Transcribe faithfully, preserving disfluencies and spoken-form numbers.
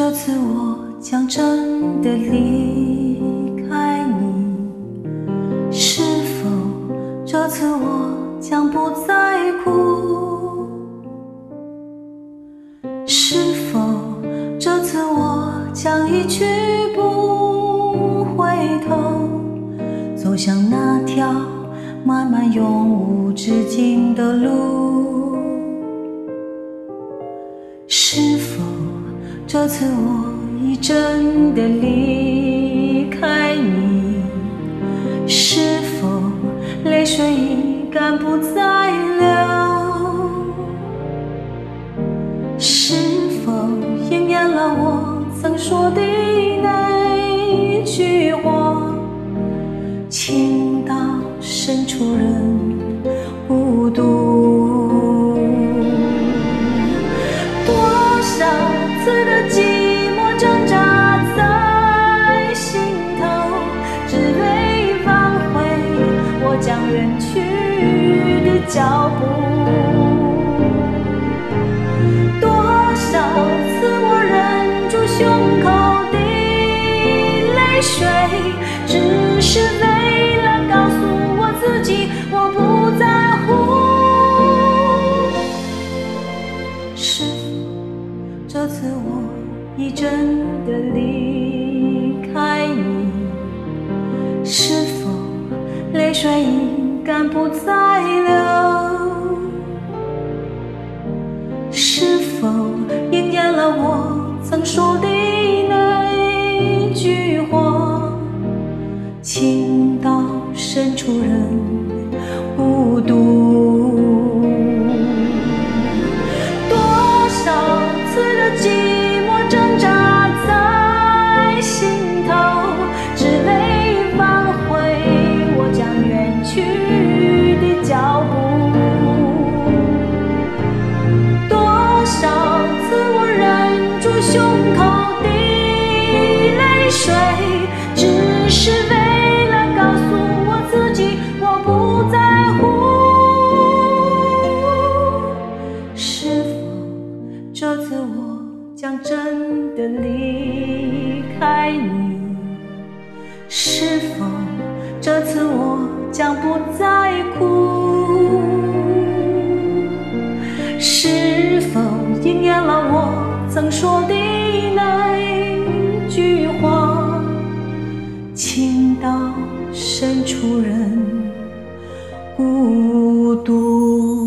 这次我将真的离开你，是否这次我将不再哭？是否这次我将一去不回头，走向那条漫漫永无止境的路？是否这次我已真的离开你？是否泪水已干不再流？是否应验了我曾说的那句话，情到深处人无独？多少次的寂寞挣扎在心头，只为挽回我将远去的脚步。多少次我忍住胸口的泪水，只是为了告诉我自己我不在乎。是否这次我已真的离开你？是否泪水已干不再流？是否应验了我曾说的那句话，情到深处人无独？多少次的寂寞挣扎在心头，只为挽回我将远去的脚步。多少次我忍住胸口的泪水，只是为了告诉我自己我不在乎。是否这次我将真的离开你？是否这次我将不再哭？是否应验了我曾说的那句话，情到深处人孤独？